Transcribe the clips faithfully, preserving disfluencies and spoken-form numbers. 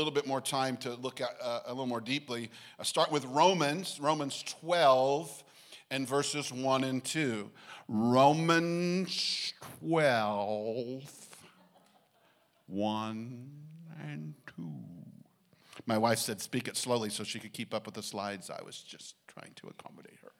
little bit more time to look at uh, a little more deeply. I'll start with Romans, Romans twelve and verses one and two. Romans twelve, one and two. My wife said speak it slowly so she could keep up with the slides. I was just trying to accommodate her.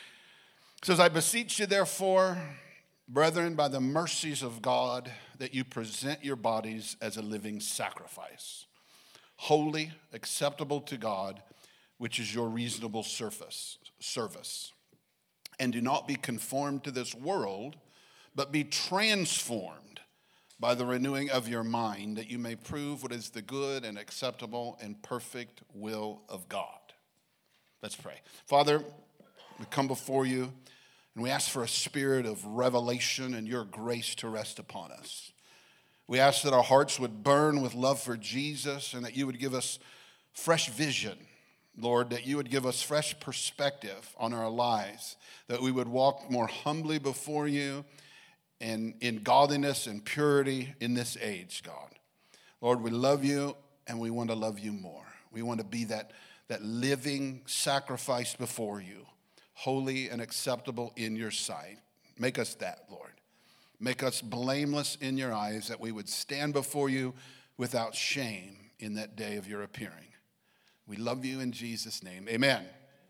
It says, I beseech you, therefore, brethren, by the mercies of God, that you present your bodies as a living sacrifice, holy, acceptable to God, which is your reasonable service. service. And do not be conformed to this world, but be transformed by the renewing of your mind, that you may prove what is the good and acceptable and perfect will of God. Let's pray. Father, we come before you, and we ask for a spirit of revelation and your grace to rest upon us. We ask that our hearts would burn with love for Jesus, and that you would give us fresh vision, Lord, that you would give us fresh perspective on our lives, that we would walk more humbly before you and in godliness and purity in this age, God. Lord, we love you, and we want to love you more. We want to be that, that living sacrifice before you, holy and acceptable in your sight. Make us that, Lord. Make us blameless in your eyes, that we would stand before you without shame in that day of your appearing. We love you in Jesus' name. Amen.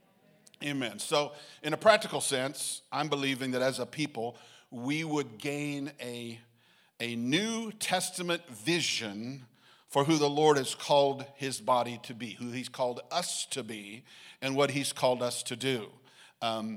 Amen. So in a practical sense, I'm believing that as a people, we would gain a, a New Testament vision for who the Lord has called his body to be, who he's called us to be, and what he's called us to do. Um,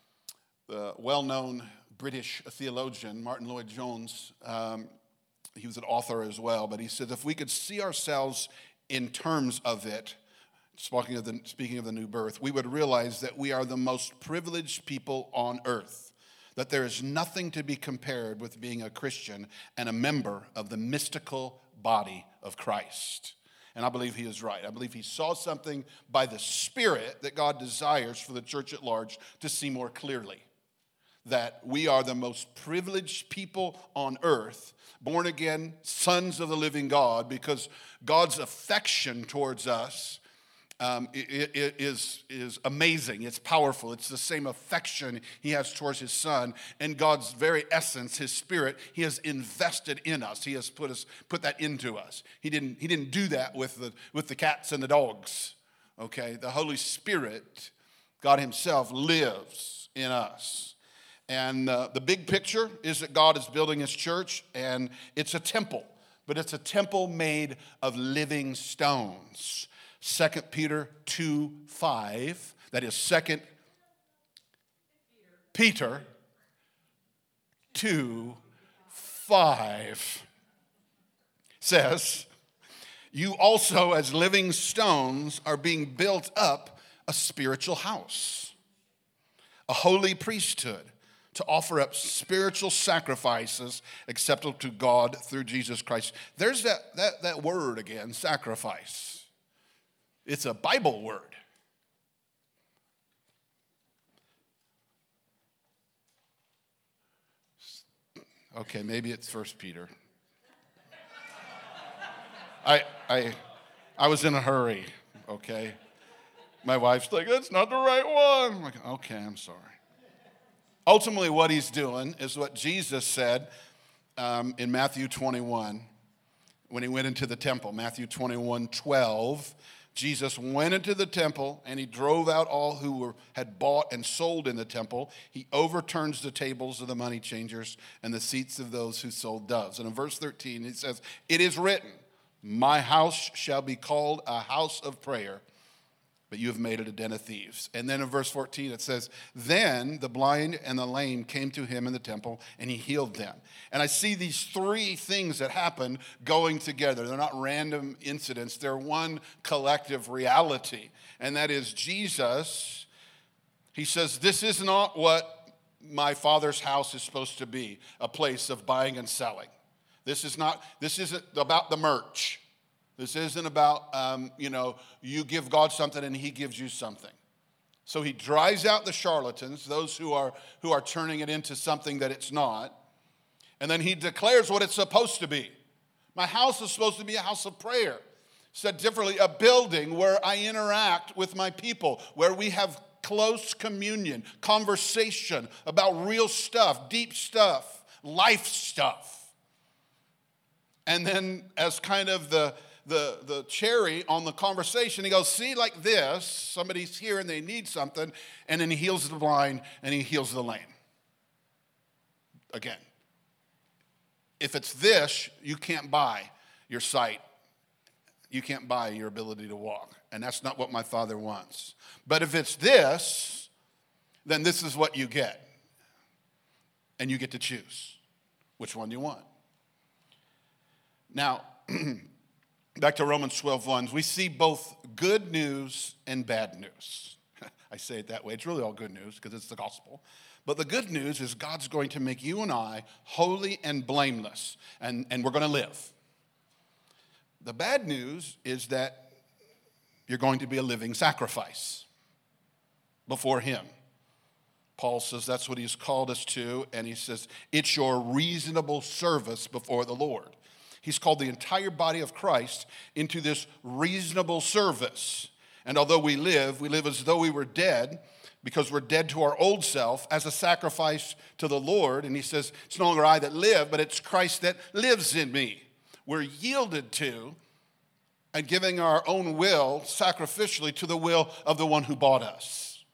the well-known British theologian, Martin Lloyd-Jones, um, he was an author as well, but he said if we could see ourselves in terms of it, speaking of the, speaking of the new birth, we would realize that we are the most privileged people on earth, that there is nothing to be compared with being a Christian and a member of the mystical body of Christ. And I believe he is right. I believe he saw something by the Spirit that God desires for the church at large to see more clearly. That we are the most privileged people on earth, born again sons of the living God, because God's affection towards us Um, it, it is, is amazing. It's powerful. It's the same affection he has towards his son. And God's very essence, his spirit, he has invested in us. He has put us put that into us. He didn't, he didn't do that with the, with the cats and the dogs. Okay? The Holy Spirit, God himself, lives in us. And uh, the big picture is that God is building his church, and it's a temple. But it's a temple made of living stones. Second Peter two five, that is Second Peter two five says, you also as living stones are being built up a spiritual house, a holy priesthood, to offer up spiritual sacrifices acceptable to God through Jesus Christ. There's that, that, that word again, sacrifice. It's a Bible word. Okay, maybe it's First Peter. I I I was in a hurry, okay? My wife's like, that's not the right one. I'm like, okay, I'm sorry. Ultimately, what he's doing is what Jesus said um, in Matthew twenty-one when he went into the temple. Matthew twenty-one twelve. Jesus went into the temple, and he drove out all who were, had bought and sold in the temple. He overturns the tables of the money changers and the seats of those who sold doves. And in verse thirteen, he says, it is written, my house shall be called a house of prayer, but you have made it a den of thieves. And then in verse fourteen, it says, then the blind and the lame came to him in the temple, and he healed them. And I see these three things that happen going together. They're not random incidents. They're one collective reality. And that is Jesus, he says, this is not what my Father's house is supposed to be, a place of buying and selling. This is not, this isn't about the merch. This isn't about, um, you know, you give God something and he gives you something. So he drives out the charlatans, those who are who are turning it into something that it's not. And then he declares what it's supposed to be. My house is supposed to be a house of prayer. Said differently, a building where I interact with my people, where we have close communion, conversation about real stuff, deep stuff, life stuff. And then as kind of the, the, the cherry on the conversation, he goes, see, like this, somebody's here and they need something, and then he heals the blind and he heals the lame. Again, if it's this, you can't buy your sight. You can't buy your ability to walk. And that's not what my Father wants. But if it's this, then this is what you get. And you get to choose which one you want. Now, back to Romans twelve one, we see both good news and bad news. I say it that way. It's really all good news because it's the gospel. But the good news is God's going to make you and I holy and blameless, and, and we're going to live. The bad news is that you're going to be a living sacrifice before him. Paul says that's what he's called us to, and he says it's your reasonable service before the Lord. He's called the entire body of Christ into this reasonable service. And although we live, we live as though we were dead, because we're dead to our old self as a sacrifice to the Lord. And he says, it's no longer I that live, but it's Christ that lives in me. We're yielded to and giving our own will sacrificially to the will of the one who bought us.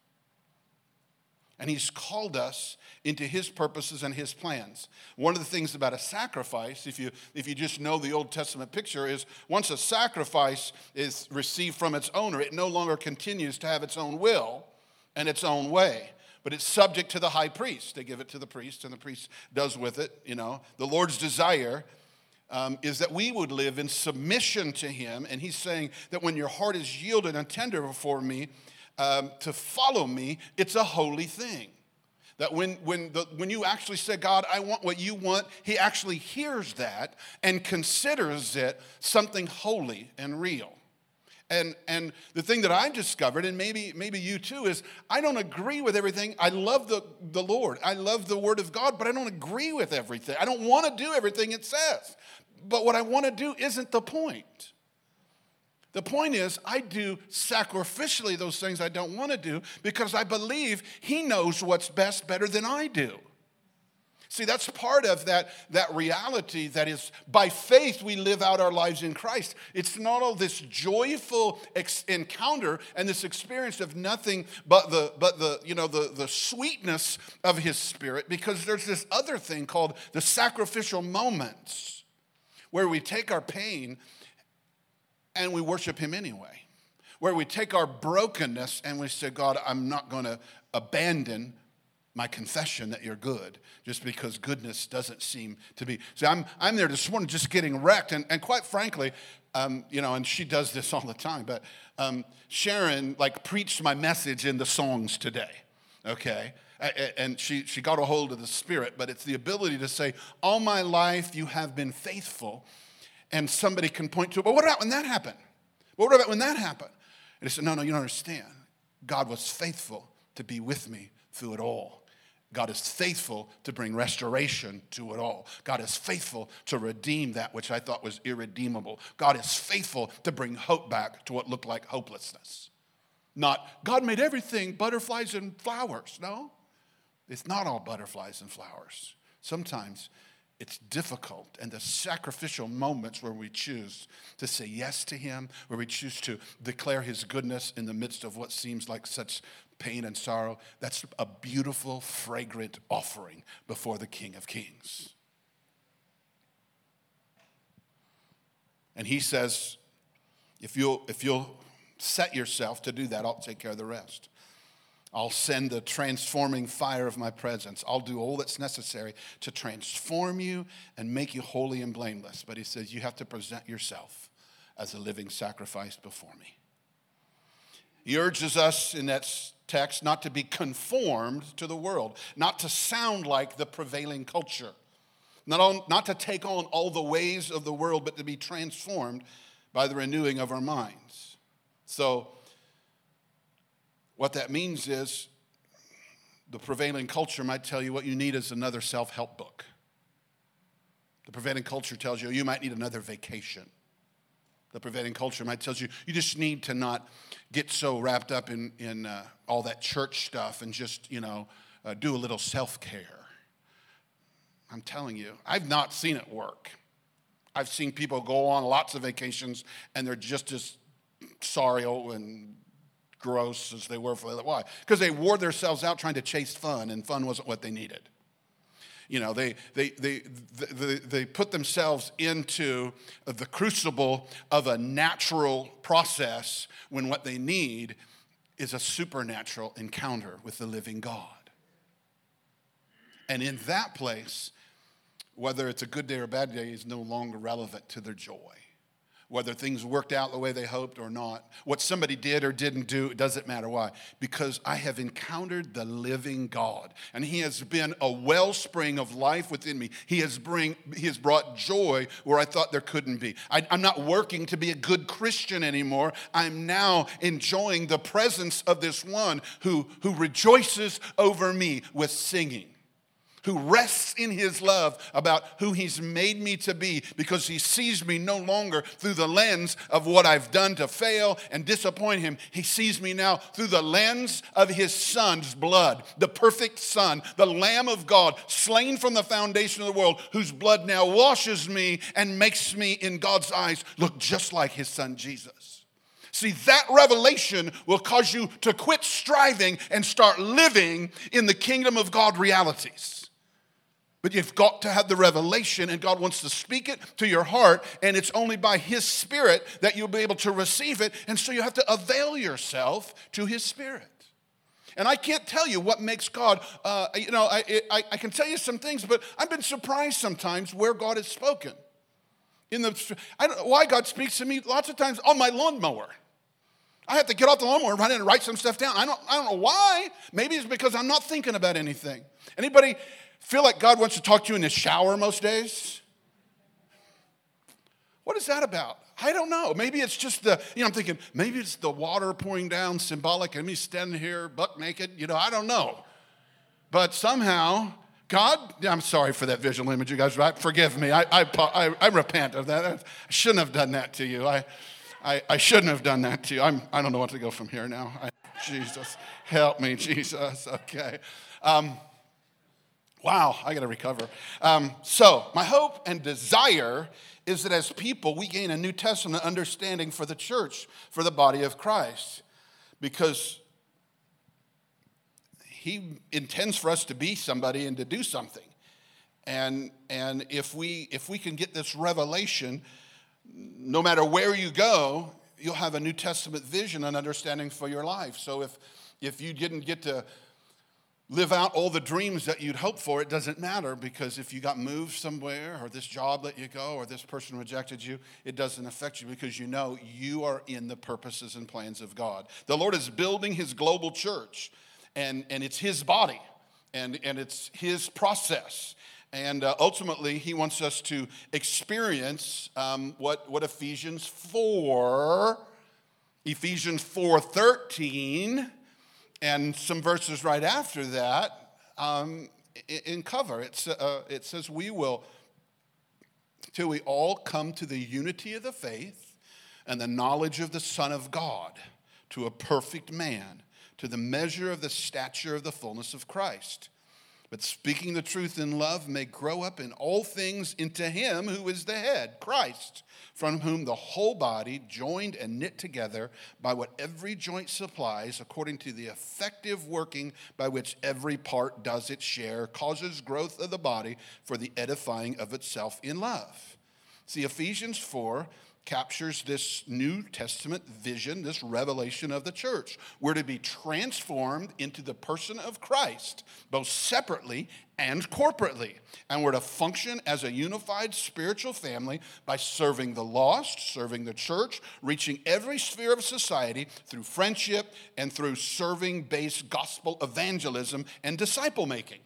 And he's called us into his purposes and his plans. One of the things about a sacrifice, if you, if you just know the Old Testament picture, is once a sacrifice is received from its owner, it no longer continues to have its own will and its own way. But it's subject to the high priest. They give it to the priest, and the priest does with it, you know. The Lord's desire um, is that we would live in submission to him. And he's saying that when your heart is yielded and tender before me, um, to follow me, it's a holy thing. That when, when, the, when you actually say, God, I want what you want, he actually hears that and considers it something holy and real. And, and the thing that I've discovered, and maybe, maybe you too, is I don't agree with everything. I love the, the Lord. I love the Word of God, but I don't agree with everything. I don't want to do everything it says. But what I want to do isn't the point. The point is, I do sacrificially those things I don't want to do because I believe he knows what's best better than I do. See, that's part of that, that reality that is by faith we live out our lives in Christ. It's not all this joyful ex- encounter and this experience of nothing but the but the you know the, the sweetness of his Spirit, because there's this other thing called the sacrificial moments where we take our pain and we worship him anyway. Where we take our brokenness and we say, God, I'm not going to abandon my confession that you're good just because goodness doesn't seem to be. See, I'm I'm there this morning just getting wrecked. And, and quite frankly, um, you know, and she does this all the time, but um, Sharon, like, preached my message in the songs today, okay? And she, she got a hold of the Spirit, but it's the ability to say, all my life you have been faithful. And somebody can point to it, but what about when that happened? What about when that happened? And they said, no, no, you don't understand. God was faithful to be with me through it all. God is faithful to bring restoration to it all. God is faithful to redeem that which I thought was irredeemable. God is faithful to bring hope back to what looked like hopelessness. Not, God made everything butterflies and flowers. No, it's not all butterflies and flowers. Sometimes it's difficult, and the sacrificial moments where we choose to say yes to him, where we choose to declare his goodness in the midst of what seems like such pain and sorrow, that's a beautiful, fragrant offering before the King of Kings. And he says, if you'll, if you'll set yourself to do that, I'll take care of the rest. I'll send the transforming fire of my presence. I'll do all that's necessary to transform you and make you holy and blameless. But he says you have to present yourself as a living sacrifice before me. He urges us in that text not to be conformed to the world, not to sound like the prevailing culture, not, on, not to take on all the ways of the world, but to be transformed by the renewing of our minds. So, what that means is the prevailing culture might tell you what you need is another self-help book. The prevailing culture tells you you might need another vacation. The the prevailing culture might tell you, you just need to not get so wrapped up in, in uh, all that church stuff and just, you know, uh, do a little self-care. I'm telling you, I've not seen it work. I've seen people go on lots of vacations and they're just as sorry and gross as they were for that. Why? Because they wore themselves out trying to chase fun, and fun wasn't what they needed. You know, they they they they, they put themselves into the crucible of a natural process when what they need is a supernatural encounter with the living God. And in that place, whether it's a good day or a bad day is no longer relevant to their joy. Whether things worked out the way they hoped or not, what somebody did or didn't do, it doesn't matter. Why? Because I have encountered the living God, and he has been a wellspring of life within me. He has bring, he has brought joy where I thought there couldn't be. I, I'm not working to be a good Christian anymore. I'm now enjoying the presence of this one who, who rejoices over me with singing, who rests in his love about who he's made me to be, because he sees me no longer through the lens of what I've done to fail and disappoint him. He sees me now through the lens of his son's blood, the perfect son, the Lamb of God, slain from the foundation of the world, whose blood now washes me and makes me, in God's eyes, look just like his son Jesus. See, that revelation will cause you to quit striving and start living in the kingdom of God realities. But you've got to have the revelation, and God wants to speak it to your heart, and it's only by his Spirit that you'll be able to receive it, and so you have to avail yourself to his Spirit. And I can't tell you what makes God, uh, you know, I, I, I can tell you some things, but I've been surprised sometimes where God has spoken. In the, I don't know why God speaks to me lots of times on my lawnmower. I have to get off the lawnmower and run in and write some stuff down. I don't, I don't know why. Maybe it's because I'm not thinking about anything. Anybody feel like God wants to talk to you in the shower most days? What is that about? I don't know. Maybe it's just the, you know, I'm thinking, maybe it's the water pouring down, symbolic, and me standing here buck naked. You know, I don't know. But somehow, God, I'm sorry for that visual image, you guys, right? Forgive me. I, I, I, I repent of that. I shouldn't have done that to you. I, I, I shouldn't have done that to you. I'm, I don't know what to go from here now. I, Jesus, help me, Jesus. Okay. Um, Wow, I got to recover. Um, so, my hope and desire is that as people, we gain a New Testament understanding for the church, for the body of Christ, because he intends for us to be somebody and to do something. And, and if we, if we can get this revelation, no matter where you go, you'll have a New Testament vision and understanding for your life. So if, if you didn't get to live out all the dreams that you'd hope for, it doesn't matter, because if you got moved somewhere, or this job let you go, or this person rejected you, it doesn't affect you, because you know you are in the purposes and plans of God. The Lord is building his global church, and, and it's his body, and, and it's his process. And uh, ultimately, he wants us to experience um, what, what Ephesians four, Ephesians four thirteen, and some verses right after that um, in cover. It's, uh, it says, we will, till we all come to the unity of the faith and the knowledge of the Son of God, to a perfect man, to the measure of the stature of the fullness of Christ. But speaking the truth in love may grow up in all things into him who is the head, Christ, from whom the whole body, joined and knit together by what every joint supplies, according to the effective working by which every part does its share, causes growth of the body for the edifying of itself in love. See, Ephesians four captures this New Testament vision, this revelation of the church. We're to be transformed into the person of Christ, both separately and corporately. And we're to function as a unified spiritual family by serving the lost, serving the church, reaching every sphere of society through friendship and through serving-based gospel evangelism and disciple making.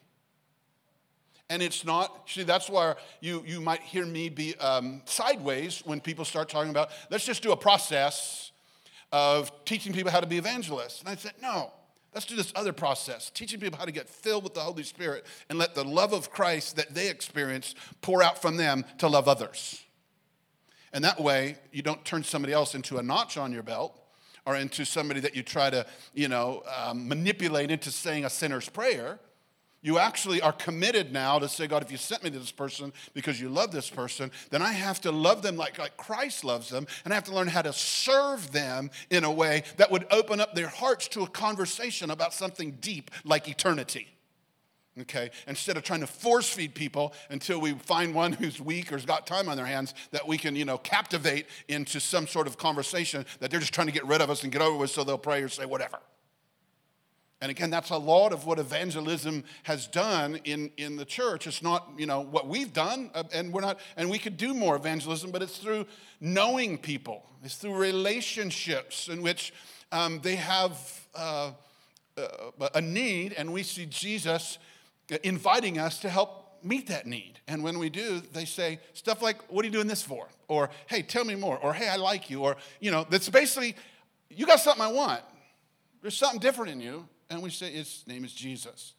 And it's not, see, that's why you, you might hear me be um, sideways when people start talking about, let's just do a process of teaching people how to be evangelists. And I said, no, let's do this other process, teaching people how to get filled with the Holy Spirit and let the love of Christ that they experience pour out from them to love others. And that way, you don't turn somebody else into a notch on your belt or into somebody that you try to, you know, um, manipulate into saying a sinner's prayer. You actually are committed now to say, God, if you sent me to this person because you love this person, then I have to love them like, like Christ loves them, and I have to learn how to serve them in a way that would open up their hearts to a conversation about something deep like eternity. Okay? Instead of trying to force feed people until we find one who's weak or has got time on their hands that we can, you know, captivate into some sort of conversation that they're just trying to get rid of us and get over with so they'll pray or say whatever. And again, that's a lot of what evangelism has done in, in the church. It's not, you know, what we've done, uh, and we're not, and we could do more evangelism, but it's through knowing people. It's through relationships in which um, they have uh, uh, a need, and we see Jesus inviting us to help meet that need. And when we do, they say stuff like, what are you doing this for? Or, hey, tell me more. Or, hey, I like you. Or, you know, that's basically, you got something I want. There's something different in you. And we say his name is Jesus.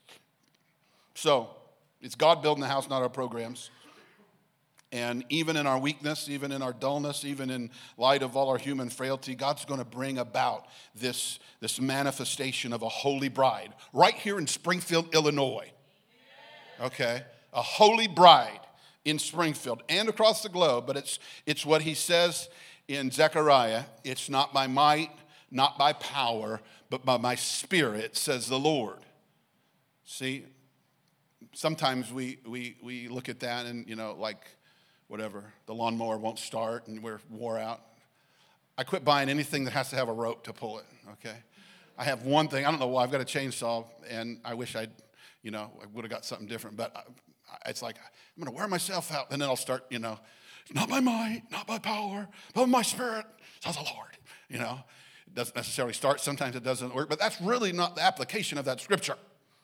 So it's God building the house, not our programs. And even in our weakness, even in our dullness, even in light of all our human frailty, God's going to bring about this, this manifestation of a holy bride right here in Springfield, Illinois. Okay? A holy bride in Springfield and across the globe. But it's, it's what he says in Zechariah. It's not by might, not by power, but by my spirit, says the Lord. See, sometimes we we we look at that and, you know, like, whatever, the lawnmower won't start and we're wore out. I quit buying anything that has to have a rope to pull it, okay? I have one thing, I don't know why, I've got a chainsaw, and I wish I'd, you know, I would have got something different, but I, it's like, I'm going to wear myself out, and then I'll start, you know, not by might, not by power, but by my spirit, says the Lord, you know? It doesn't necessarily start. Sometimes it doesn't work. But that's really not the application of that scripture.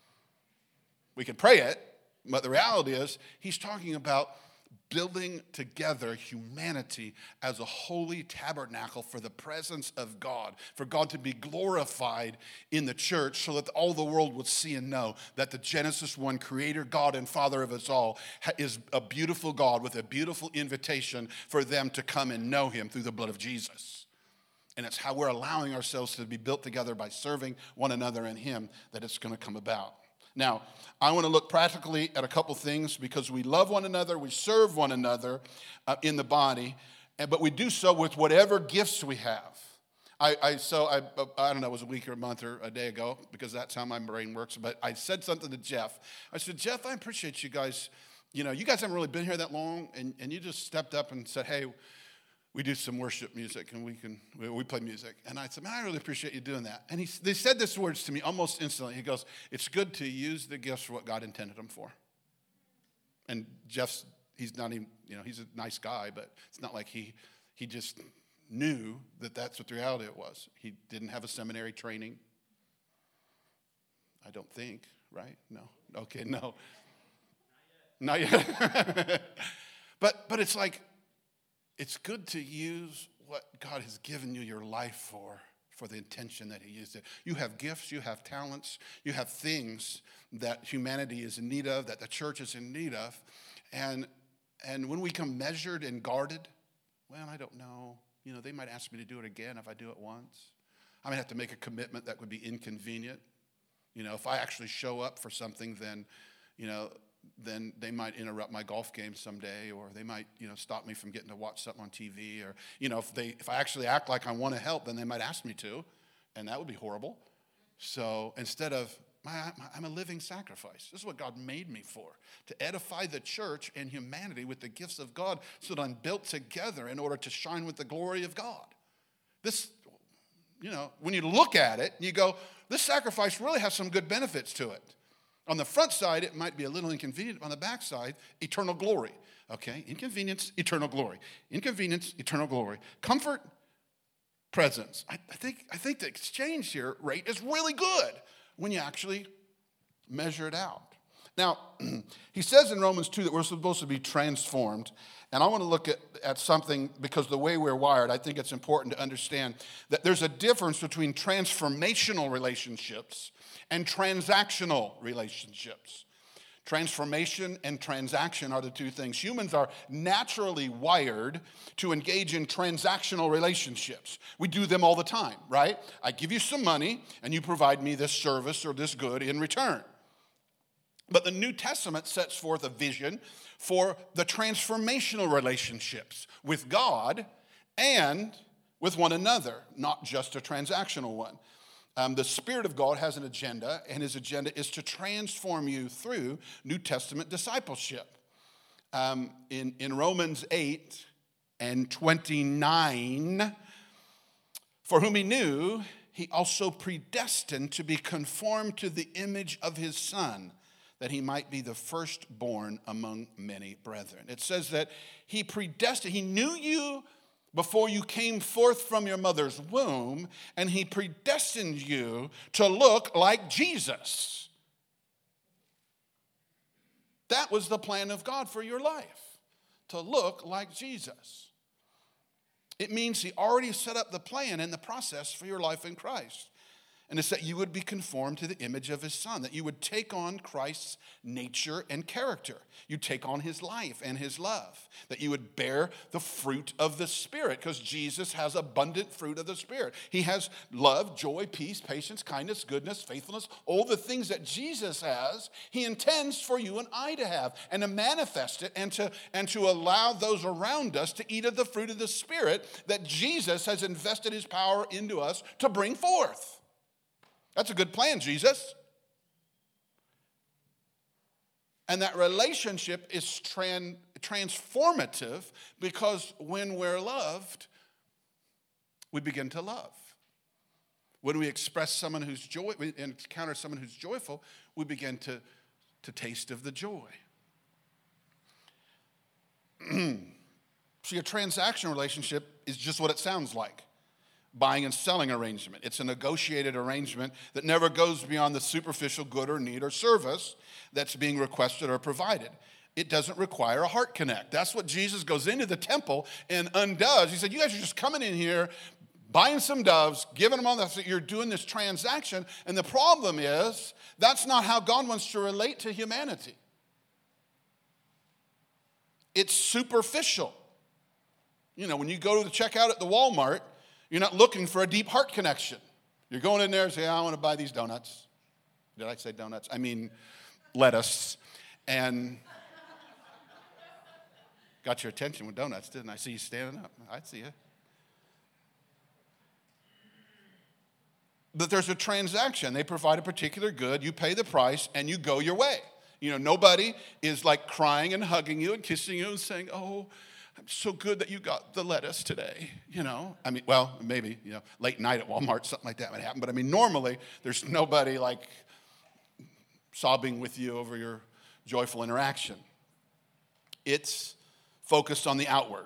We can pray it, but the reality is he's talking about building together humanity as a holy tabernacle for the presence of God, for God to be glorified in the church so that all the world would see and know that the Genesis one creator, God and Father of us all, is a beautiful God with a beautiful invitation for them to come and know him through the blood of Jesus. And it's how we're allowing ourselves to be built together by serving one another and him that it's going to come about. Now, I want to look practically at a couple things because we love one another, we serve one another uh, in the body, and, but we do so with whatever gifts we have. I, I so I, I don't know, it was a week or a month or a day ago because that's how my brain works, but I said something to Jeff. I said, Jeff, I appreciate you guys. You know, you guys haven't really been here that long, and, and you just stepped up and said, hey, we do some worship music, and we can we, we play music. And I said, man, I really appreciate you doing that. And he they said these words to me almost instantly. He goes, it's good to use the gifts for what God intended them for. And Jeff's, he's not even, you know, he's a nice guy, but it's not like he he just knew that that's what the reality it was. He didn't have a seminary training. I don't think, right? No. Okay, no. Not yet. Not yet. but but it's like, it's good to use what God has given you your life for, for the intention that he used it. You have gifts, you have talents, you have things that humanity is in need of, that the church is in need of. And, and when we come measured and guarded, well, I don't know. You know, they might ask me to do it again if I do it once. I might have to make a commitment that would be inconvenient. You know, if I actually show up for something, then, you know, then they might interrupt my golf game someday, or they might, you know, stop me from getting to watch something on T V, or, you know, if they if I actually act like I want to help, then they might ask me to, and that would be horrible. So instead of, I'm a living sacrifice. This is what God made me for, to edify the church and humanity with the gifts of God so that I'm built together in order to shine with the glory of God. This, you know, when you look at it, you go, this sacrifice really has some good benefits to it. On the front side, it might be a little inconvenient. On the back side, eternal glory. Okay? Inconvenience, eternal glory. Inconvenience, eternal glory. Comfort, presence. I, I think I think the exchange here rate is really good when you actually measure it out. Now, he says in Romans two that we're supposed to be transformed. And I want to look at, at something because the way we're wired, I think it's important to understand that there's a difference between transformational relationships and transactional relationships. Transformation and transaction are the two things. Humans are naturally wired to engage in transactional relationships. We do them all the time, right? I give you some money and you provide me this service or this good in return. But the New Testament sets forth a vision for the transformational relationships with God and with one another, not just a transactional one. Um, the Spirit of God has an agenda, and his agenda is to transform you through New Testament discipleship. Um, in, in Romans eight and twenty-nine, for whom he knew, he also predestined to be conformed to the image of his Son, that he might be the firstborn among many brethren. It says that he predestined, he knew you before you came forth from your mother's womb, and he predestined you to look like Jesus. That was the plan of God for your life, to look like Jesus. It means he already set up the plan and the process for your life in Christ. And it's that you would be conformed to the image of his Son, that you would take on Christ's nature and character. You'd take on his life and his love, that you would bear the fruit of the Spirit, because Jesus has abundant fruit of the Spirit. He has love, joy, peace, patience, kindness, goodness, faithfulness, all the things that Jesus has, he intends for you and I to have, and to manifest it, and to, and to allow those around us to eat of the fruit of the Spirit that Jesus has invested his power into us to bring forth. That's a good plan, Jesus. And that relationship is tran- transformative, because when we're loved, we begin to love. When we express someone who's joy, we encounter someone who's joyful, we begin to, to taste of the joy. See, a transaction relationship is just what it sounds like. Buying and selling arrangement. It's a negotiated arrangement that never goes beyond the superficial good or need or service that's being requested or provided. It doesn't require a heart connect. That's what Jesus goes into the temple and undoes. He said, you guys are just coming in here, buying some doves, giving them all that. You're doing this transaction. And the problem is, that's not how God wants to relate to humanity. It's superficial. You know, when you go to the checkout at the Walmart, you're not looking for a deep heart connection. You're going in there and say, I want to buy these donuts. Did I say donuts? I mean lettuce. And got your attention with donuts, didn't I? I see you standing up. I see you. But there's a transaction. They provide a particular good. You pay the price, and you go your way. You know, nobody is like crying and hugging you and kissing you and saying, oh, I'm so good that you got the lettuce today, you know. I mean, well, maybe, you know, late night at Walmart, something like that might happen. But I mean, normally, there's nobody like sobbing with you over your joyful interaction. It's focused on the outward.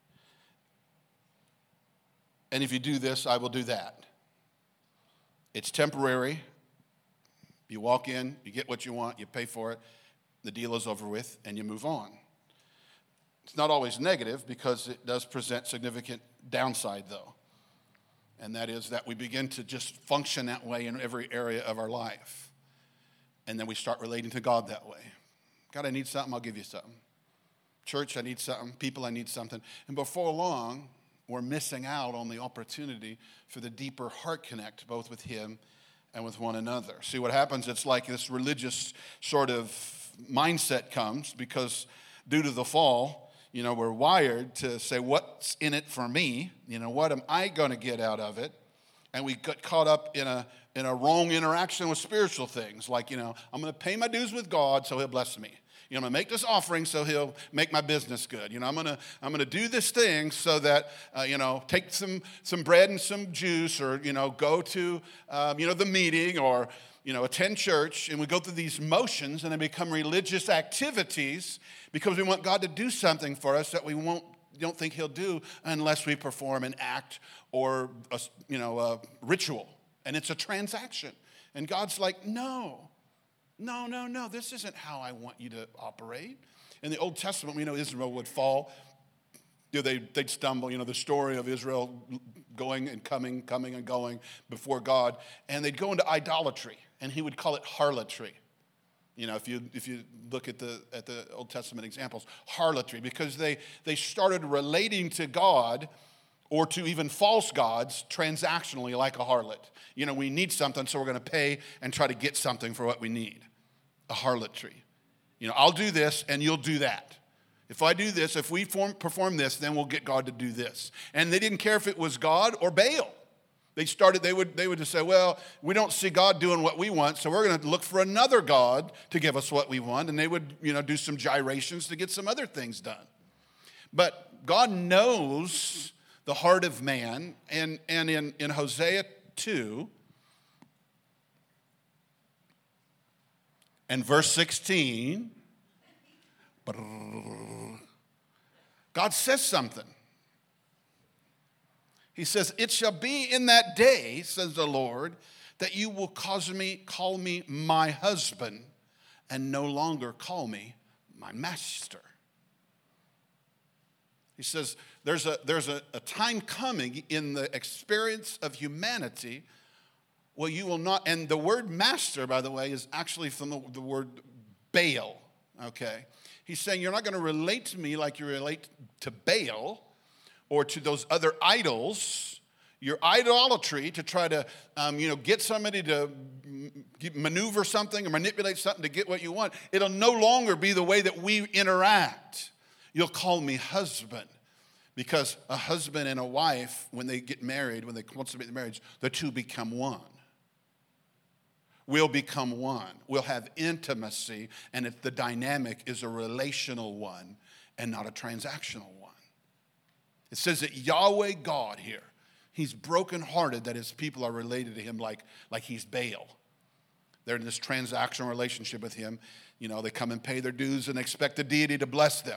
And if you do this, I will do that. It's temporary. You walk in, you get what you want, you pay for it, the deal is over with, and you move on. It's not always negative, because it does present significant downside, though. And that is that we begin to just function that way in every area of our life. And then we start relating to God that way. God, I need something, I'll give you something. Church, I need something. People, I need something. And before long, we're missing out on the opportunity for the deeper heart connect, both with him and with one another. See what happens? It's like this religious sort of mindset comes, because due to the fall, you know, we're wired to say, what's in it for me? You know, what am I going to get out of it? And we get caught up in a in a wrong interaction with spiritual things. Like, you know, I'm going to pay my dues with God so he'll bless me. You know, I'm going to make this offering so he'll make my business good. You know, I'm going to I'm going to do this thing so that, uh, you know, take some some bread and some juice, or, you know, go to, um, you know, the meeting, or, you know, attend church. And we go through these motions, and they become religious activities, because we want God to do something for us that we won't don't think he'll do unless we perform an act or a, you know, a ritual. And it's a transaction. And God's like, no, no, no, no. This isn't how I want you to operate. In the Old Testament, we know Israel would fall. You know, they, they'd stumble. You know, the story of Israel going and coming, coming and going before God. And they'd go into idolatry. And he would call it harlotry. You know, if you if you look at the at the Old Testament examples, harlotry, because they they started relating to God or to even false gods transactionally like a harlot. You know, we need something, so we're going to pay and try to get something for what we need. A harlotry. You know, I'll do this and you'll do that. If I do this, if we form, perform this, then we'll get God to do this. And they didn't care if it was God or Baal. They started, they would, they would just say, well, we don't see God doing what we want, so we're going to look for another God to give us what we want. And they would, you know, do some gyrations to get some other things done. But God knows the heart of man. And, and in, in Hosea two and verse sixteen, God says something. He says, it shall be in that day, says the Lord, that you will cause me, call me my husband, and no longer call me my master. He says, there's a, there's a, a time coming in the experience of humanity where you will not, and the word master, by the way, is actually from the, the word Baal, okay? He's saying you're not going to relate to me like you relate to Baal, or to those other idols, your idolatry to try to, um, you know, get somebody to maneuver something or manipulate something to get what you want. It'll no longer be the way that we interact. You'll call me husband, because a husband and a wife, when they get married, when they consummate the marriage, the two become one. We'll become one. We'll have intimacy, and if the dynamic is a relational one and not a transactional one. It says that Yahweh God here, he's brokenhearted that his people are related to him like, like he's Baal. They're in this transactional relationship with him. You know, they come and pay their dues and expect the deity to bless them.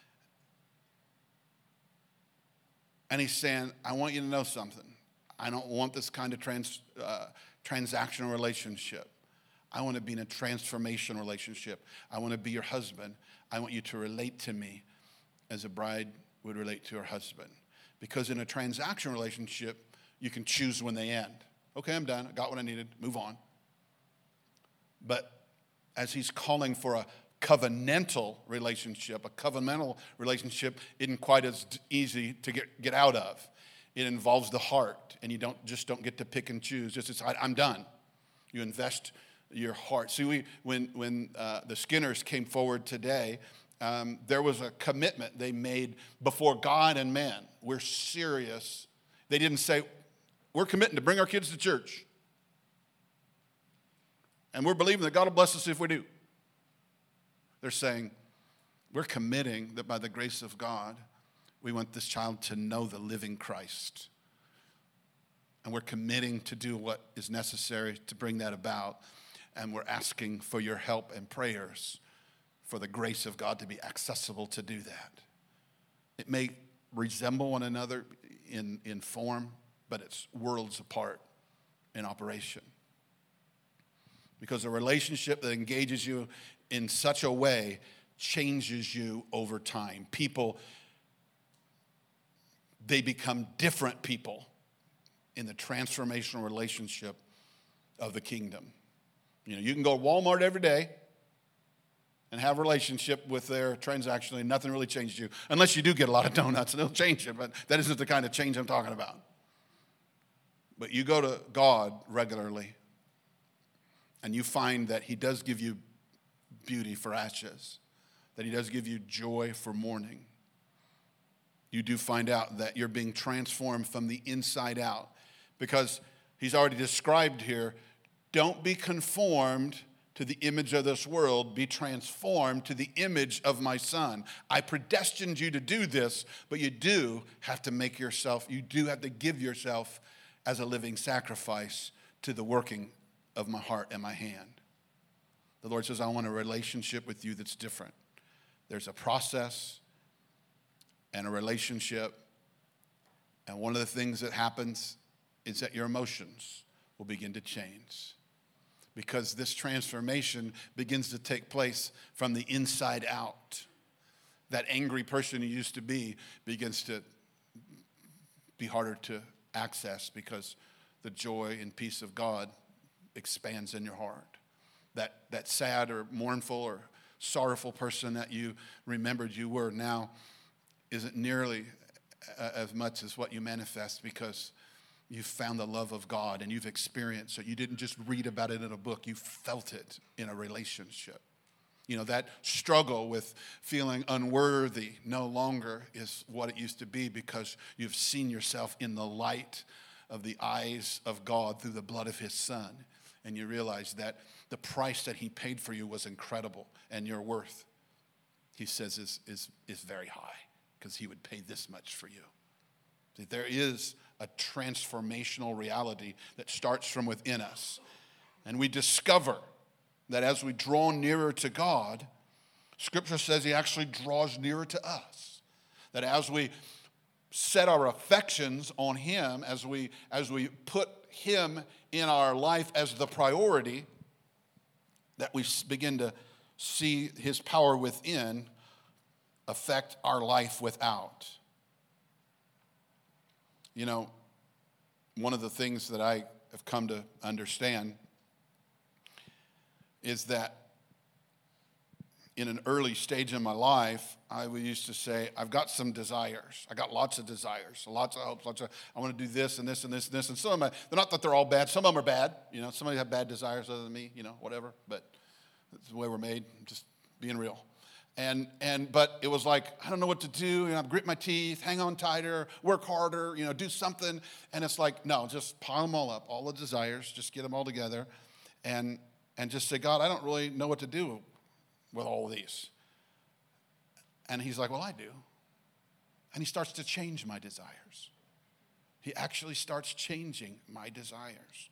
And he's saying, I want you to know something. I don't want this kind of trans, uh, transactional relationship. I want to be in a transformational relationship. I want to be your husband. I want you to relate to me as a bride would relate to her husband. Because in a transactional relationship, you can choose when they end. Okay, I'm done. I got what I needed. Move on. But as he's calling for a covenantal relationship, a covenantal relationship isn't quite as easy to get, get out of. It involves the heart, and you don't just don't get to pick and choose. Just decide, I'm done. You invest your heart. See, we when when uh, the Skinners came forward today, Um, there was a commitment they made before God and man. We're serious. They didn't say, we're committing to bring our kids to church. And we're believing that God will bless us if we do. They're saying, we're committing that by the grace of God, we want this child to know the living Christ. And we're committing to do what is necessary to bring that about. And we're asking for your help and prayers for the grace of God to be accessible to do that. It may resemble one another in, in form, but it's worlds apart in operation. Because a relationship that engages you in such a way changes you over time. People, they become different people in the transformational relationship of the kingdom. You know, you can go to Walmart every day and have a relationship with their transactionally, nothing really changes you. Unless you do get a lot of donuts, and it'll change you, but that isn't the kind of change I'm talking about. But you go to God regularly, and you find that he does give you beauty for ashes, that he does give you joy for mourning. You do find out that you're being transformed from the inside out, because he's already described here, don't be conformed to the image of this world, be transformed to the image of my son. I predestined you to do this, but you do have to make yourself, you do have to give yourself as a living sacrifice to the working of my heart and my hand. The Lord says, I want a relationship with you that's different. There's a process and a relationship, and one of the things that happens is that your emotions will begin to change. Because this transformation begins to take place from the inside out. That angry person you used to be begins to be harder to access because the joy and peace of God expands in your heart. that, that sad or mournful or sorrowful person that you remembered you were now isn't nearly as much as what you manifest, because you've found the love of God and you've experienced it. You didn't just read about it in a book. You felt it in a relationship. You know, that struggle with feeling unworthy no longer is what it used to be, because you've seen yourself in the light of the eyes of God through the blood of his Son. And you realize that the price that he paid for you was incredible, and your worth, he says, is, is, is very high, because he would pay this much for you. See, there is a transformational reality that starts from within us. And we discover that as we draw nearer to God, Scripture says he actually draws nearer to us. That as we set our affections on him, as we, as we put him in our life as the priority, that we begin to see his power within affect our life without. You know, one of the things that I have come to understand is that in an early stage in my life, I used to say, I've got some desires. I got lots of desires, lots of hopes, lots of, I want to do this and this and this and this. And some of them, they're not that they're all bad. Some of them are bad. You know, somebody have bad desires other than me, you know, whatever. But that's the way we're made, just being real. And, and but it was like, I don't know what to do. You know, I grit my teeth, hang on tighter, work harder, you know, do something. And it's like, no, just pile them all up, all the desires, just get them all together. And, and just say, God, I don't really know what to do with all of these. And he's like, well, I do. And he starts to change my desires. He actually starts changing my desires.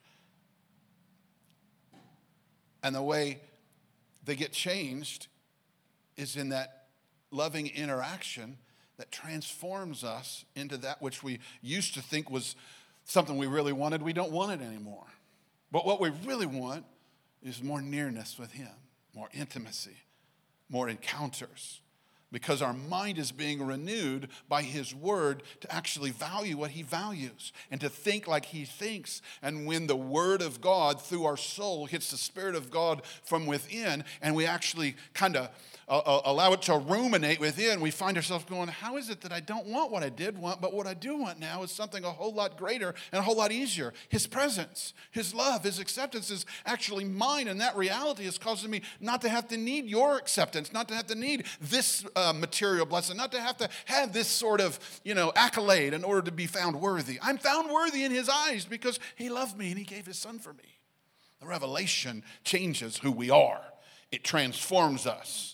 And the way they get changed is in that loving interaction that transforms us into that which we used to think was something we really wanted. We don't want it anymore. But what we really want is more nearness with him, more intimacy, more encounters, because our mind is being renewed by his word to actually value what he values and to think like he thinks. And when the word of God through our soul hits the Spirit of God from within, and we actually kind of uh, allow it to ruminate within, we find ourselves going, how is it that I don't want what I did want, but what I do want now is something a whole lot greater and a whole lot easier. His presence, his love, his acceptance is actually mine, and that reality is causing me not to have to need your acceptance, not to have to need this uh, material blessing, not to have to have this sort of, you know, accolade in order to be found worthy. I'm found worthy in his eyes because he loved me and he gave his Son for me. The revelation changes who we are. It transforms us.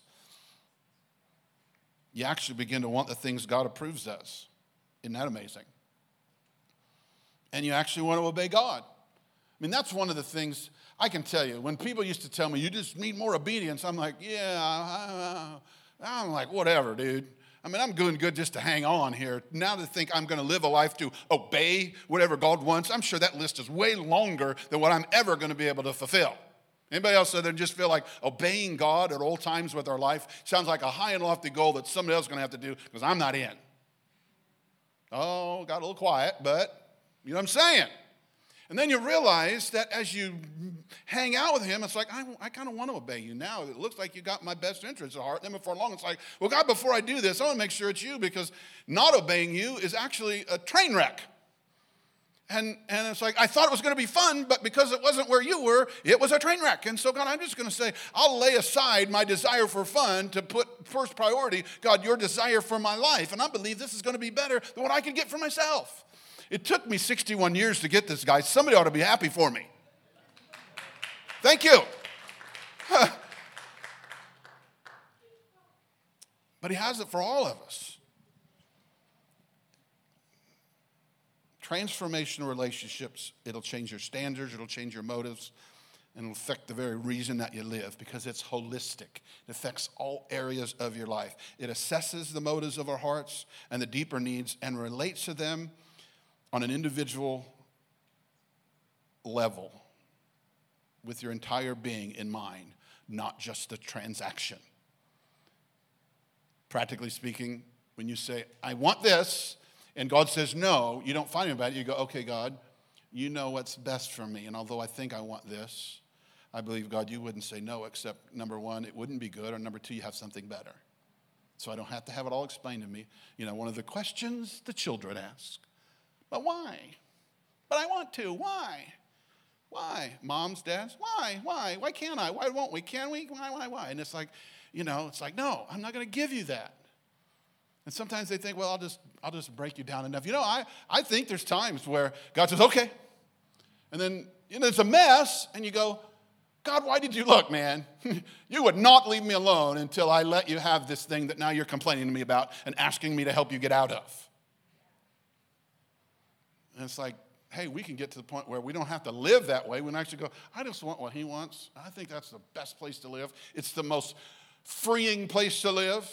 You actually begin to want the things God approves of. Isn't that amazing? And you actually want to obey God. I mean, that's one of the things I can tell you. When people used to tell me, you just need more obedience, I'm like, yeah, I, I, I'm like, whatever, dude. I mean, I'm doing good just to hang on here. Now to think I'm going to live a life to obey whatever God wants, I'm sure that list is way longer than what I'm ever going to be able to fulfill. Anybody else out there just feel like obeying God at all times with our life sounds like a high and lofty goal that somebody else is going to have to do because I'm not in? Oh, got a little quiet, but you know what I'm saying? And then you realize that as you hang out with him, it's like, I, I kind of want to obey you now. It looks like you got my best interests at heart. Then before long, it's like, well, God, before I do this, I want to make sure it's you, because not obeying you is actually a train wreck. And, and it's like, I thought it was going to be fun, but because it wasn't where you were, it was a train wreck. And so, God, I'm just going to say, I'll lay aside my desire for fun to put first priority, God, your desire for my life. And I believe this is going to be better than what I could get for myself. It took me sixty-one years to get this, guys. Somebody ought to be happy for me. Thank you. But he has it for all of us. Transformational relationships, it'll change your standards, it'll change your motives, and it'll affect the very reason that you live, because it's holistic. It affects all areas of your life. It assesses the motives of our hearts and the deeper needs and relates to them on an individual level with your entire being in mind, not just the transaction. Practically speaking, when you say, I want this, and God says no, you don't find him about it. You go, okay, God, you know what's best for me. And although I think I want this, I believe, God, you wouldn't say no, except number one, it wouldn't be good, or number two, you have something better. So I don't have to have it all explained to me. You know, one of the questions the children ask, but why? But I want to, why? Why? Moms, dads, why? Why? Why can't I? Why won't we? Can we? Why, why, why? And it's like, you know, it's like, no, I'm not going to give you that. And sometimes they think, well, I'll just I'll just break you down enough. You know, I, I think there's times where God says, okay. And then, you know, it's a mess, and you go, God, why did you look, man? You would not leave me alone until I let you have this thing that now you're complaining to me about and asking me to help you get out of. And it's like, hey, we can get to the point where we don't have to live that way. We can actually go, I just want what he wants. I think that's the best place to live. It's the most freeing place to live.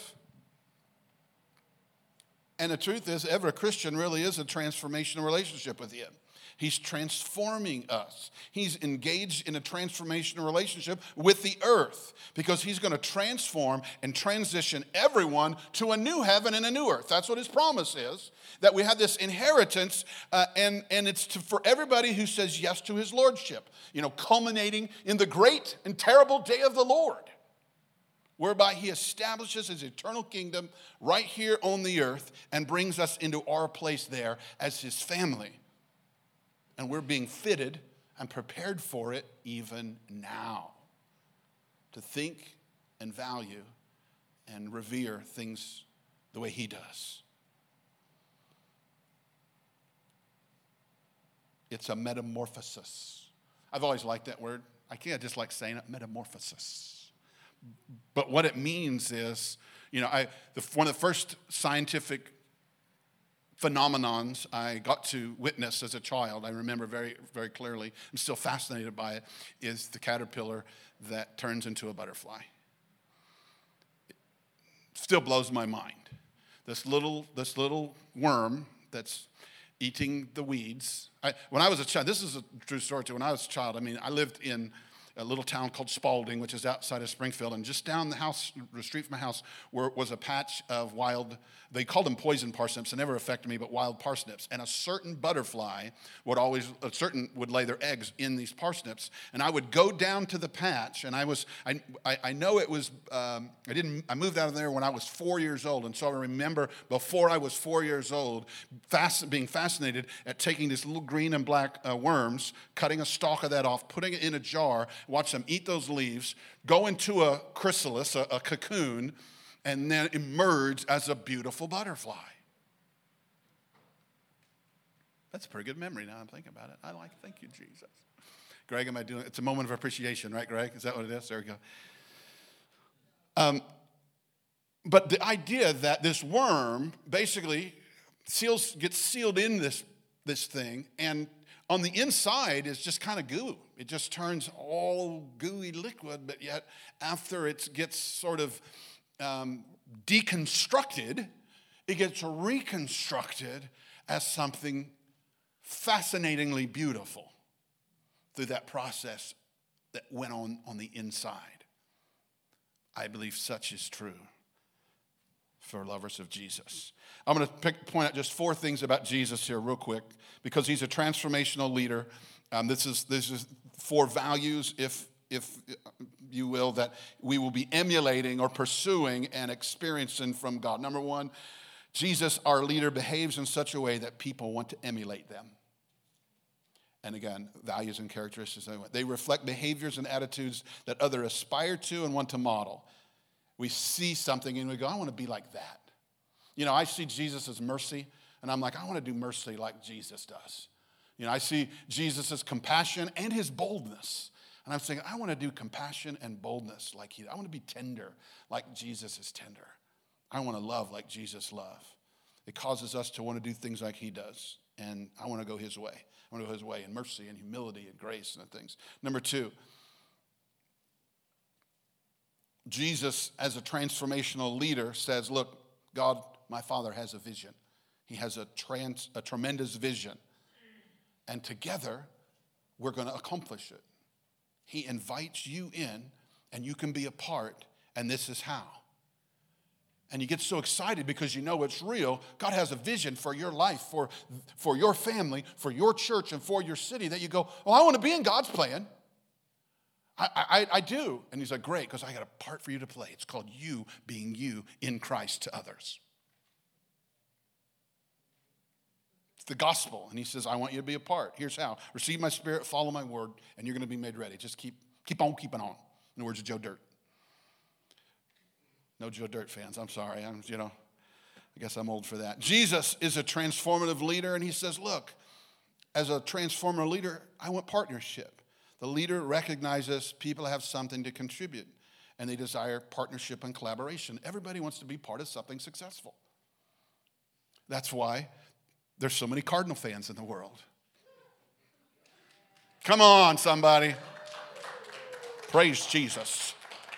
And the truth is, every Christian really is a transformational relationship with him. He's transforming us. He's engaged in a transformational relationship with the earth because he's going to transform and transition everyone to a new heaven and a new earth. That's what his promise is, that we have this inheritance, uh, and, and it's to, for everybody who says yes to his lordship, you know, culminating in the great and terrible day of the Lord, whereby he establishes his eternal kingdom right here on the earth and brings us into our place there as his family. And we're being fitted and prepared for it even now, to think and value and revere things the way he does. It's a metamorphosis. I've always liked that word. I can't just like saying it, metamorphosis. But what it means is, you know, I the, one of the first scientific phenomenons I got to witness as a child, I remember very, very clearly, I'm still fascinated by it, is the caterpillar that turns into a butterfly. It still blows my mind. This little, this little worm that's eating the weeds. I, when I was a child, this is a true story too. When I was a child, I mean, I lived in a little town called Spalding, which is outside of Springfield, and just down the house, the street from my house, were, was a patch of wild, they called them poison parsnips. It never affected me, but wild parsnips. And a certain butterfly would always, a certain would lay their eggs in these parsnips. And I would go down to the patch, and I was, I, I, I know it was, um, I didn't, I moved out of there when I was four years old. And so I remember before I was four years old, fast, being fascinated at taking these little green and black uh, worms, cutting a stalk of that off, putting it in a jar, watch them eat those leaves, go into a chrysalis, a, a cocoon, and then emerge as a beautiful butterfly. That's a pretty good memory now I'm thinking about it. I like, thank you, Jesus. Greg, am I doing, it's a moment of appreciation, right, Greg? Is that what it is? There we go. Um, but the idea that this worm basically seals, gets sealed in this, this thing, and on the inside is just kind of goo. It just turns all gooey liquid, but yet after it gets sort of um, deconstructed, it gets reconstructed as something fascinatingly beautiful through that process that went on on the inside. I believe such is true for lovers of Jesus. I'm going to pick, point out just four things about Jesus here real quick, because he's a transformational leader. Um, this is this is four values, if if you will, that we will be emulating or pursuing and experiencing from God. Number one, Jesus, our leader, behaves in such a way that people want to emulate them. And again, values and characteristics, they reflect behaviors and attitudes that others aspire to and want to model. We see something and we go, I want to be like that. You know, I see Jesus' mercy, and I'm like, I want to do mercy like Jesus does. You know, I see Jesus' compassion and his boldness. And I'm saying, I want to do compassion and boldness like he, I want to be tender like Jesus is tender. I want to love like Jesus loved. It causes us to want to do things like he does. And I want to go his way. I want to go his way in mercy and humility and grace and things. Number two, Jesus, as a transformational leader, says, look, God, my Father has a vision. He has a, trans, a tremendous vision. And together, we're going to accomplish it. He invites you in, and you can be a part, and this is how. And you get so excited because you know it's real. God has a vision for your life, for, for your family, for your church, and for your city that you go, oh, I want to be in God's plan. I, I, I do. And he's like, great, because I got a part for you to play. It's called you being you in Christ to others. It's the gospel. And he says, I want you to be a part. Here's how. Receive my spirit, follow my word, and you're going to be made ready. Just keep, keep on keeping on. In the words of Joe Dirt. No Joe Dirt fans. I'm sorry. I'm, you know, I guess I'm old for that. Jesus is a transformative leader, and he says, look, as a transformative leader, I want partnership. The leader recognizes people have something to contribute, and they desire partnership and collaboration. Everybody wants to be part of something successful. That's why there's so many Cardinal fans in the world. Come on, somebody. Praise Jesus.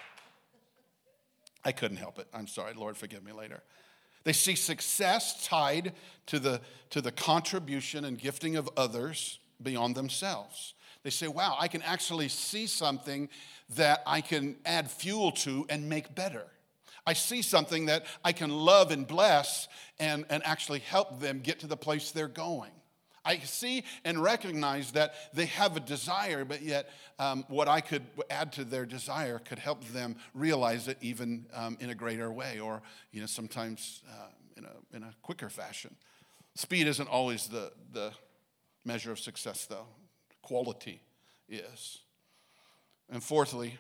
I couldn't help it. I'm sorry. Lord, forgive me later. They see success tied to the, to the contribution and gifting of others beyond themselves. They say, wow, I can actually see something that I can add fuel to and make better. I see something that I can love and bless and, and actually help them get to the place they're going. I see and recognize that they have a desire, but yet um, what I could add to their desire could help them realize it even um, in a greater way, or you know, sometimes uh, in a in a quicker fashion. Speed isn't always the the measure of success, though. Quality is. And fourthly,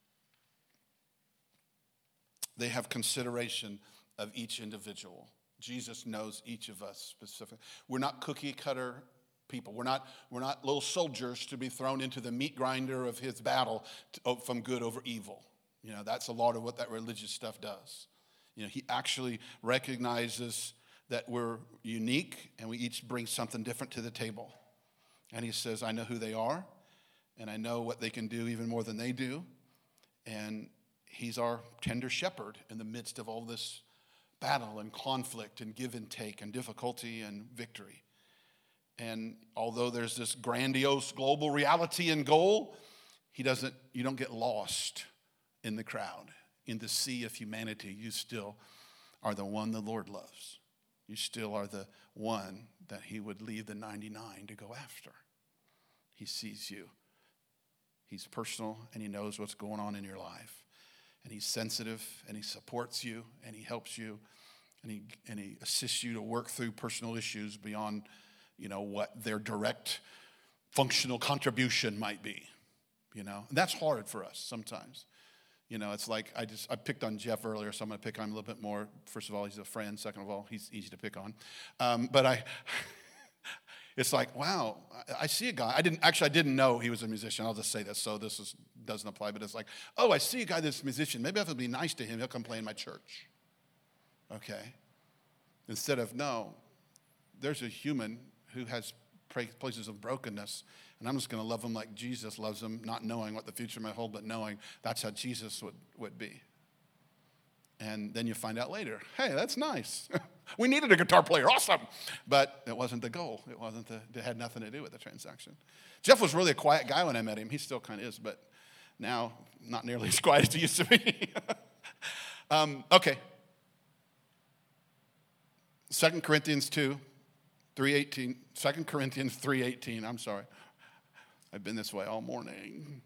they have consideration of each individual. Jesus knows each of us specifically. We're not cookie cutter people. We're not, we're not little soldiers to be thrown into the meat grinder of his battle to, from good over evil. You know, that's a lot of what that religious stuff does. You know, he actually recognizes that we're unique and we each bring something different to the table. And he says, I know who they are, and I know what they can do even more than they do. And he's our tender shepherd in the midst of all this battle and conflict and give and take and difficulty and victory. And although there's this grandiose global reality and goal, he doesn't, you don't get lost in the crowd. In the sea of humanity, you still are the one the Lord loves. You still are the one that he would leave the ninety-nine to go after. He sees you. He's personal, and he knows what's going on in your life. And he's sensitive, and he supports you, and he helps you, and he and he assists you to work through personal issues beyond, you know, what their direct functional contribution might be. You know, and that's hard for us sometimes. You know, it's like I just I picked on Jeff earlier, so I'm going to pick on him a little bit more. First of all, he's a friend. Second of all, he's easy to pick on. Um, but I, it's like, wow, I, I see a guy. I didn't actually I didn't know he was a musician. I'll just say this, so this is, doesn't apply. But it's like, oh, I see a guy that's a musician. Maybe if I'll be nice to him, he'll come play in my church. Okay, instead of no, there's a human who has places of brokenness. And I'm just going to love them like Jesus loves them, not knowing what the future may hold, but knowing that's how Jesus would, would be. And then you find out later, hey, that's nice. We needed a guitar player, awesome. But it wasn't the goal. It wasn't the, it had nothing to do with the transaction. Jeff was really a quiet guy when I met him. He still kind of is, but now not nearly as quiet as he used to be. um, okay. Second Corinthians two, three eighteen. Second Corinthians three eighteen, I'm sorry. I've been this way all morning.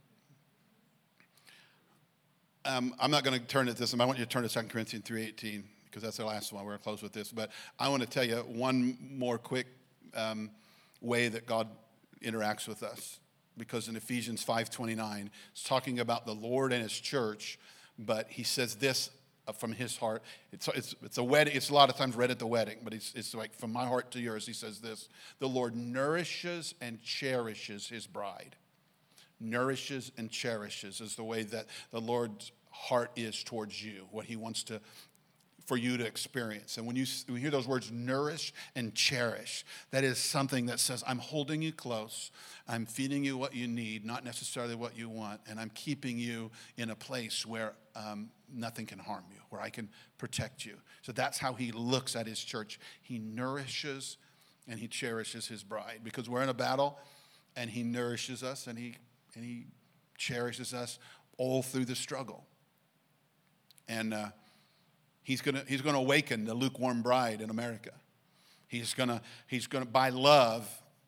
Um, I'm not going to turn to this. I want you to turn to Second Corinthians three eighteen because that's the last one. We're going to close with this. But I want to tell you one more quick um, way that God interacts with us. Because in Ephesians five twenty-nine, it's talking about the Lord and his church. But he says this from his heart. It's, it's, it's a wedding. It's a lot of times read at the wedding, but it's, it's like from my heart to yours. He says this: the Lord nourishes and cherishes his bride. Nourishes and cherishes is the way that the Lord's heart is towards you, what he wants to for you to experience. And when you, when you hear those words, nourish and cherish, that is something that says, I'm holding you close. I'm feeding you what you need, not necessarily what you want. And I'm keeping you in a place where um, nothing can harm you, where I can protect you. So that's how he looks at his church. He nourishes and he cherishes his bride, because we're in a battle, and he nourishes us and he and he cherishes us all through the struggle. And uh, he's gonna he's gonna awaken the lukewarm bride in America. He's gonna he's gonna by love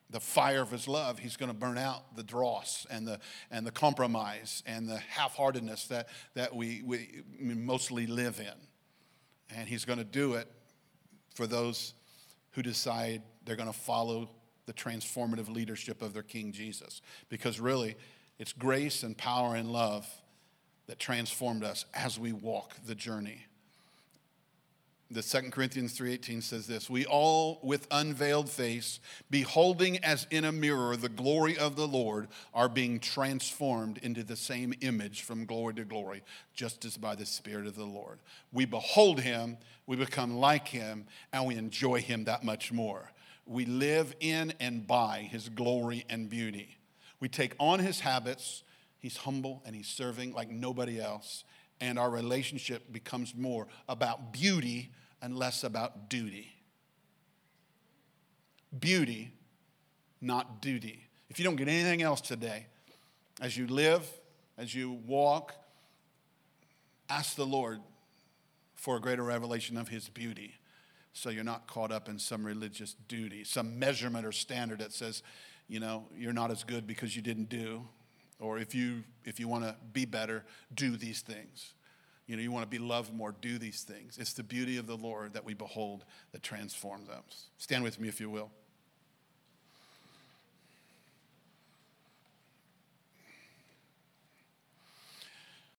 the fire of his love, he's going to burn out the dross and the and the compromise and the half-heartedness that, that we, we mostly live in. And he's going to do it for those who decide they're going to follow the transformative leadership of their King Jesus. Because really, it's grace and power and love that transformed us as we walk the journey. The Second Corinthians three eighteen says this, we all with unveiled face, beholding as in a mirror the glory of the Lord, are being transformed into the same image from glory to glory, just as by the Spirit of the Lord. We behold him, we become like him, and we enjoy him that much more. We live in and by his glory and beauty. We take on his habits. He's humble and he's serving like nobody else. And our relationship becomes more about beauty and less about duty. Beauty, not duty. If you don't get anything else today, as you live, as you walk, ask the Lord for a greater revelation of his beauty, so you're not caught up in some religious duty, some measurement or standard that says, you know, you're not as good because you didn't do, or if you if you want to be better, do these things. You know, you want to be loved more, do these things. It's the beauty of the Lord that we behold that transforms us. Stand with me if you will.